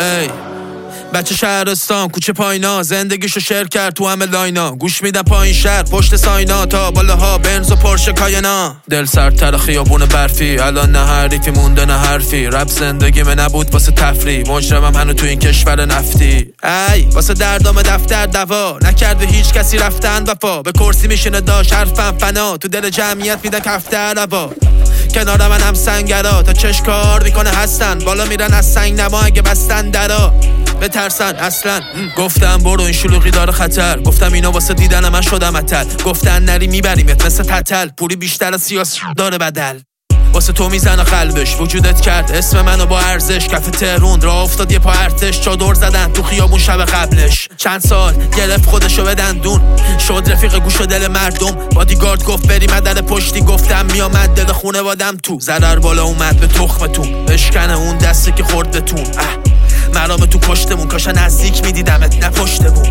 ای بچه شهرستان کوچه پاینا زندگیشو شیر کرد تو همه لاینا گوش میدم پایین شهر پشت ساینا تا بالاها بنز و پرشه کاینا دل سردتر خیابون برفی الان نه حریفی مونده نه حرفی رپ زندگی من نبود واسه تفریح مجرمم هنو تو این کشور نفتی ای واسه دردام دفتر دوا نکرده هیچ کسی رفتن وفا به کرسی میشینه داش حرفم فنا تو دل جمعیت میدن کفتر روا کنار من هم سنگرا تا چش کار میکنه هستن بالا میرن از سنگ نما اگه بستن درا بترسن اصلا گفتم برو این شلوغی داره خطر گفتم اینا واسه دیدن من شدم اتل گفتن نری میبریمت مثل تتل پوری بیشتر از سیاس داره بدل واسه تو میزنه قلبش وجودت کرد اسم منو با ارزش کف تهرون راه افتاد یه پا ارتش چادر زدن تو خیابون شب قبلش چند سال گرفت خودشو به دندون شد رفیق گوش و دل مردم بادیگارد گفت بری مدد پشتی گفتم میامد دل خونه وادم تو ضرر بالا اومد به تخمتون بشکنه اون دسته که خورد بتون مرام تو پشتمون کاشا نزدیک میدیدمت نه پشتمون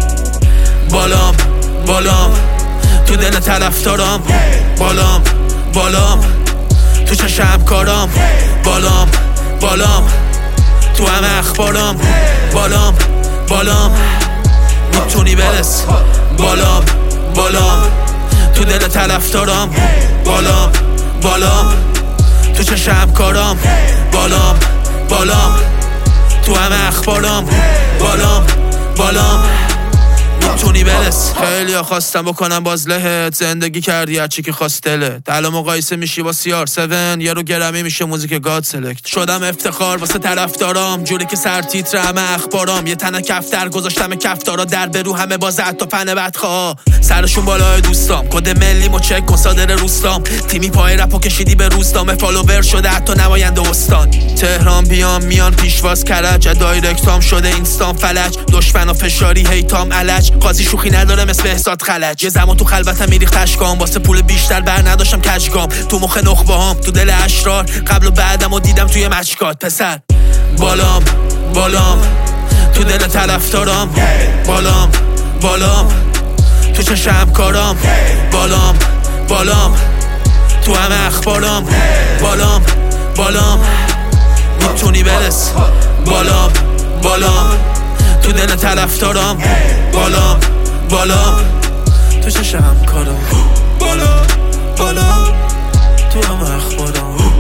بالام تو دل طرفدارام بالام تو چشم کارام بالام تو همه اخبارام بالام میتونی برس بالام تو دل طرفدارام بالام تو چشم کارام بالام تو همه اخبارام بالام میتونی برس خیلی ها خواستم بکنم باز لهت زندگی کردی هرچی که خواست دلت الان مقایسه میشی با CR7 یه رو گرمی میشه موزیک گاد سلکت شدم افتخار واسه طرفدارام جوری که سر تیتر همه اخبارام یه تنه کفتر گذاشتم کفتارا در برو همه باز حتی پن بدخواه سرشون بالای دوستام کد ملی مو چک کن صادر روستام تیمی پای رپو کشیدی به روستام فالوور شده حتی نماینده استان تهران بیام میان پیشواز کرج دایرکتام شده اینستام فلج دشمن و فشاری هیتام علج قاضی شوخی نداره مثل احساد خلج یه زمان تو خلوتم میریخت اشکام واسه پول بیشتر بر نداشتم کجگام تو مخ نخبه هام تو دل اشرار قبل و بعدم و دیدم توی مچکات پسر بالام تو دل طرفدارام بالام تو چشم کارام بالام تو همه اخبارام بالام میتونی برس بالام تو دل طرفدارام بالام تو چشم کارام بالام تو همه اخبارام